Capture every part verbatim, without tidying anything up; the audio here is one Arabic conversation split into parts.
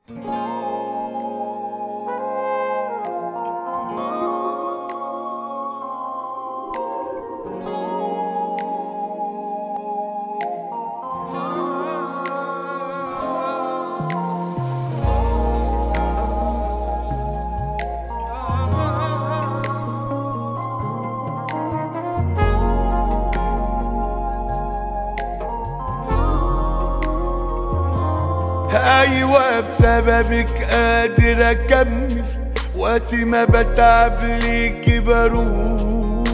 أيوة بسببك قادر أكمل، وقت ما بتعب ليكي بروح.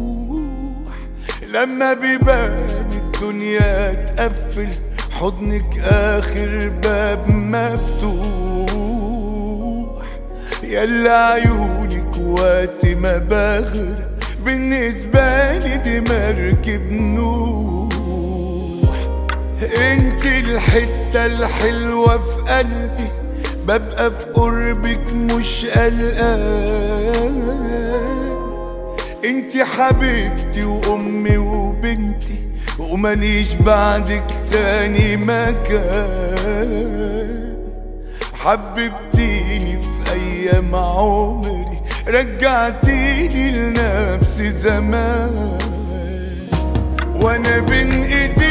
لما بيبان الدنيا تقفل، حضنك آخر باب مفتوح. يلا عيونك وقت ما بغرق، بالنسبة لي دي مركب نوح. انت الحتة الحلوة في قلبي، ببقى في قربك مش قلقان. انت حبيبتي وامي وبنتي، ومليش بعدك تاني مكان. حببتيني في ايام عمري، رجعتيني لنفسي زمان. وانا بين ايديكي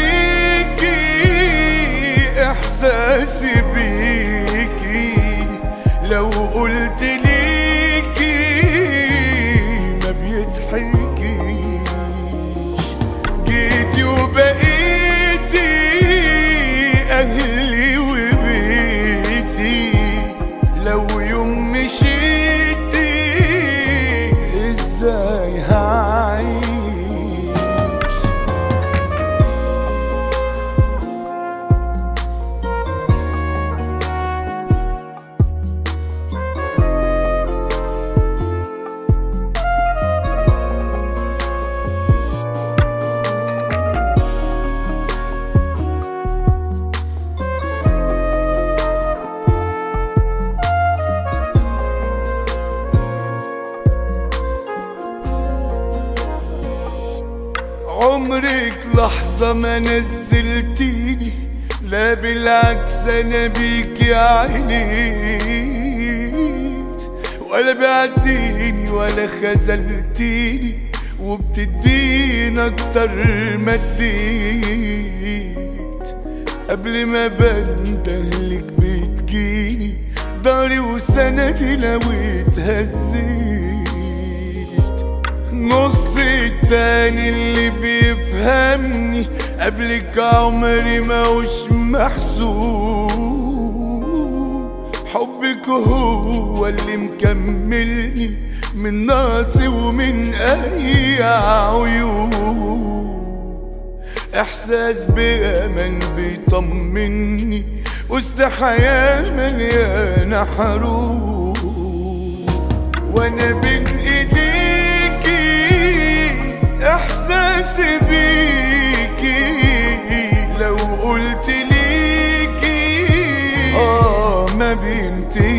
احساسي بيكي، لو قلت ليكي ما بيضحكيش. جيتي وبقيتي اهلي وبيتي، لو يوم مشيتي ازاي هعيش؟ عمرك لحظة ما نزلتيني، لا بالعكس انا بيكي عانيت. ولا بعتيني ولا خذلتيني، وبتديني اكتر ما اديت. قبل ما بندهلك بتجيني، داري وسندي لو اتهزيت. نص التاني اللي بيفهمني، قبلك عمري موش محسوب. حبك هو اللي مكملني، من ناقصي ومن اي عيوب. احساس بامان بيطمني، وسط حياة مليانة حروب. وانا بين ايديكي احساسي بيكي، لو قلت ليكي اه ما بينتهيش.